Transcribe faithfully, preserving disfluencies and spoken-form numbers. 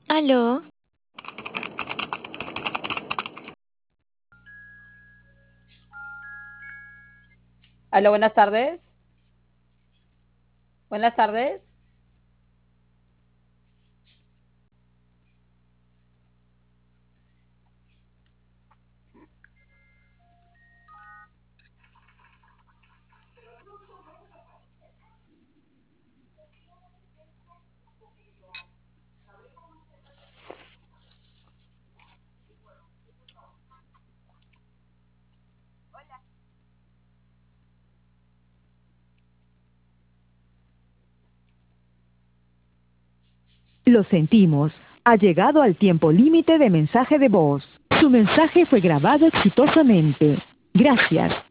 Aló, Aló, buenas tardes. Buenas tardes. Lo sentimos. Ha llegado al tiempo límite de mensaje de voz. Su mensaje fue grabado exitosamente. Gracias.